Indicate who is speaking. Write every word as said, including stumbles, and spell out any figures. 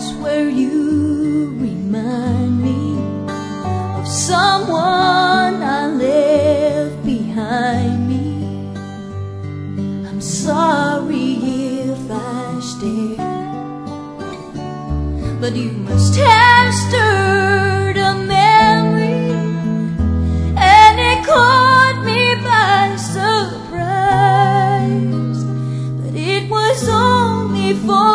Speaker 1: moments where you remind me of someone I left behind me. I'm sorry if I stare, but you must have stirred a memory, and it caught me by surprise. But it was only for